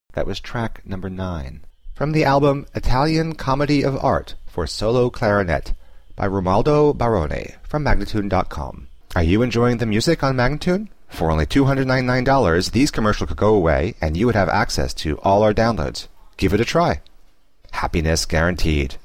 That was track number 9. From the album Italian Comedy of Art for Solo Clarinet by Romualdo Barone from Magnatune.com. Are you enjoying the music on Magnatune? For only $299, these commercials could go away and you would have access to all our downloads. Give it a try. Happiness guaranteed.